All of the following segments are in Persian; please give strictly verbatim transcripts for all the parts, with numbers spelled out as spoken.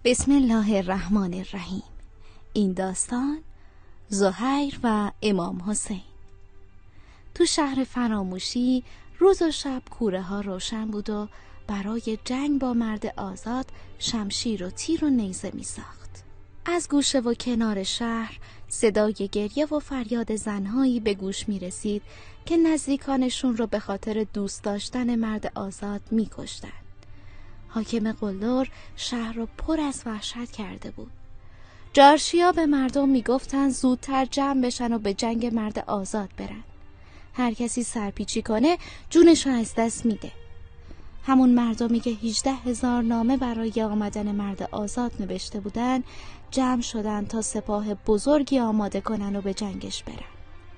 بسم الله الرحمن الرحیم. این داستان زهیر و امام حسین. تو شهر فراموشی روز و شب کوره ها روشن بود و برای جنگ با مرد آزاد شمشیر و تیر و نیزه می ساخت. از گوشه و کنار شهر صدای گریه و فریاد زنهایی به گوش می رسید که نزدیکانشون رو به خاطر دوست داشتن مرد آزاد می کشتن. حاکم قلدر شهر رو پر از وحشت کرده بود. جارشیا به مردم می گفتن زودتر جمع بشن و به جنگ مرد آزاد برن. هر کسی سرپیچی کنه جونشو از دست میده. همون مردمی که هجده هزار نامه برای آمدن مرد آزاد نوشته بودن جمع شدن تا سپاه بزرگی آماده کنن و به جنگش برن.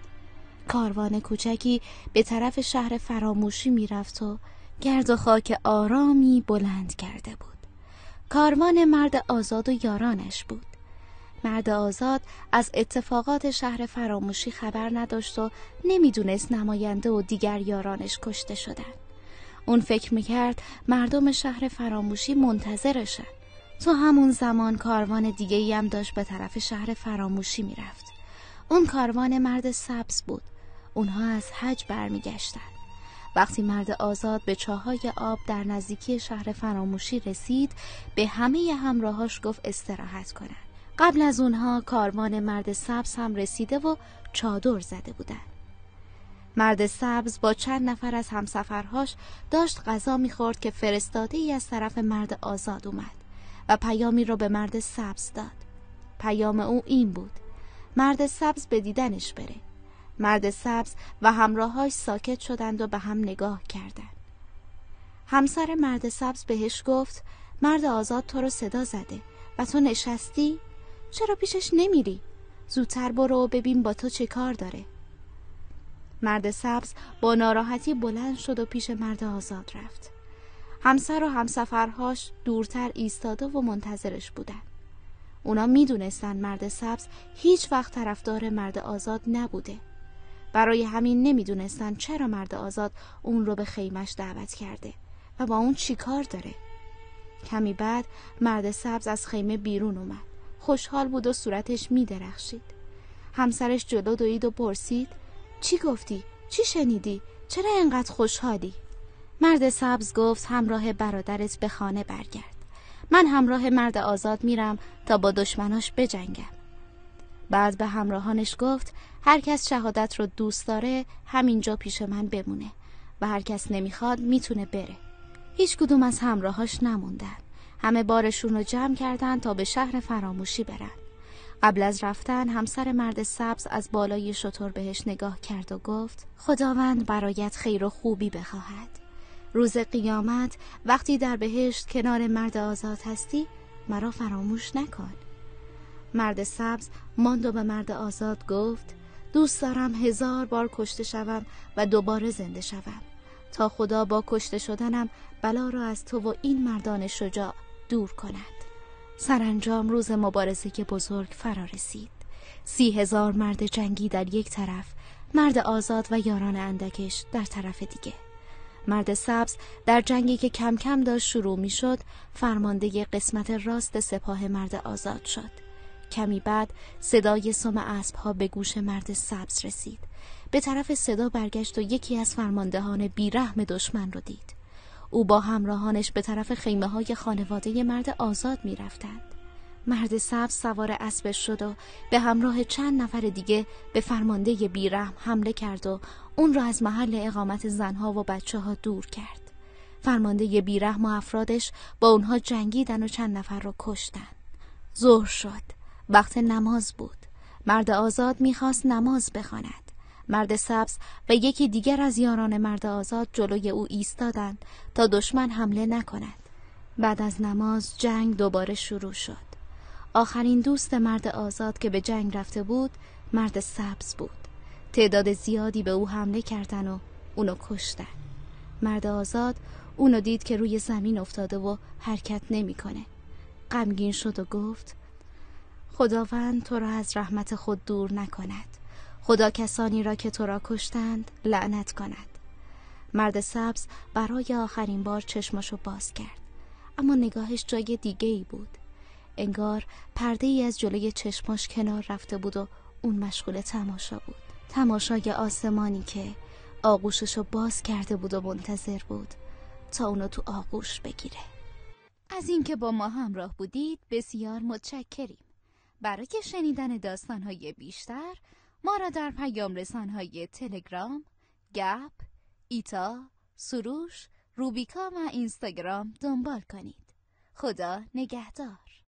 کاروان کوچکی به طرف شهر فراموشی میرفت و گرد و خاک آرامی بلند کرده بود. کاروان مرد آزاد و یارانش بود. مرد آزاد از اتفاقات شهر فراموشی خبر نداشت و نمیدونست نماینده و دیگر یارانش کشته شدن. اون فکر میکرد مردم شهر فراموشی منتظرشن. تو همون زمان کاروان دیگه‌ای هم داشت به طرف شهر فراموشی میرفت. اون کاروان مرد سبز بود. اونها از حج برمیگشتن. وقتی مرد آزاد به چاهای آب در نزدیکی شهر فراموشی رسید به همه همراهاش گفت استراحت کنن. قبل از اونها کاروان مرد سبز هم رسیده و چادر زده بودن. مرد سبز با چند نفر از همسفرهاش داشت غذا میخورد که فرستاده ای از طرف مرد آزاد اومد و پیامی رو به مرد سبز داد. پیام او این بود: مرد سبز به دیدنش بره. مرد سبز و همراهاش ساکت شدند و به هم نگاه کردند. همسر مرد سبز بهش گفت: مرد آزاد تو رو صدا زده و تو نشستی؟ چرا پیشش نمیری؟ زودتر برو و ببین با تو چه کار داره. مرد سبز با ناراحتی بلند شد و پیش مرد آزاد رفت. همسر و همسفرهاش دورتر ایستاده و منتظرش بودن. اونا میدونستن مرد سبز هیچ وقت طرفدار مرد آزاد نبوده. برای همین نمیدونستن چرا مرد آزاد اون رو به خیمش دعوت کرده و با اون چی کار داره. کمی بعد مرد سبز از خیمه بیرون اومد. خوشحال بود و صورتش میدرخشید. همسرش جلو دوید و پرسید: چی گفتی؟ چی شنیدی؟ چرا اینقدر خوشحالی؟ مرد سبز گفت: همراه برادرت به خانه برگرد. من همراه مرد آزاد میرم تا با دشمناش بجنگم. بعد به همراهانش گفت: هر کس شهادت رو دوست داره همینجا پیش من بمونه و هر کس نمیخواد میتونه بره. هیچ کدوم از همراهاش نموندن. همه بارشون رو جمع کردن تا به شهر فراموشی برن. قبل از رفتن همسر مرد سبز از بالای شتر بهش نگاه کرد و گفت: خداوند برایت خیر و خوبی بخواهد. روز قیامت وقتی در بهشت کنار مرد آزاد هستی مرا فراموش نکن. مرد سبز ماند و به مرد آزاد گفت: دوست دارم هزار بار کشته شوم و دوباره زنده شوم تا خدا با کشته شدنم بلا را از تو و این مردان شجاع دور کند. سرانجام روز مبارزه بزرگ فرا رسید. سی هزار مرد جنگی در یک طرف، مرد آزاد و یاران اندکش در طرف دیگه. مرد سبز در جنگی که کم کم داشت شروع می شد فرمانده قسمت راست سپاه مرد آزاد شد. کمی بعد صدای سم اسب‌ها به گوش مرد سبز رسید. به طرف صدا برگشت و یکی از فرماندهان بیرحم دشمن رو دید. او با همراهانش به طرف خیمه‌های خانواده مرد آزاد می رفتند. مرد سبز سوار اسبش شد و به همراه چند نفر دیگه به فرمانده بیرحم حمله کرد و اون را از محل اقامت زنها و بچه ها دور کرد. فرمانده بیرحم و افرادش با اونها جنگیدن و چند نفر رو کشتن. ظهر شد. وقت نماز بود. مرد آزاد میخواست نماز بخواند. مرد سبز و یکی دیگر از یاران مرد آزاد جلوی او ایستادند تا دشمن حمله نکند. بعد از نماز جنگ دوباره شروع شد. آخرین دوست مرد آزاد که به جنگ رفته بود مرد سبز بود. تعداد زیادی به او حمله کردن و اونو کشتن. مرد آزاد اونو دید که روی زمین افتاده و حرکت نمیکنه. غمگین شد و گفت: خداوند تو را از رحمت خود دور نکند. خدا کسانی را که تو را کشتند لعنت کند. مرد سبز برای آخرین بار چشمشو باز کرد، اما نگاهش جای دیگه ای بود. انگار پرده ای از جلوی چشماش کنار رفته بود و اون مشغول تماشا بود. تماشای آسمانی که آغوششو باز کرده بود و منتظر بود تا اونو تو آغوش بگیره. از اینکه با ما همراه بودید بسیار متشکریم. برای شنیدن داستان‌های بیشتر ما را در پیام رسان‌های تلگرام، گپ، ایتا، سروش، روبیکا و اینستاگرام دنبال کنید. خدا نگهدار.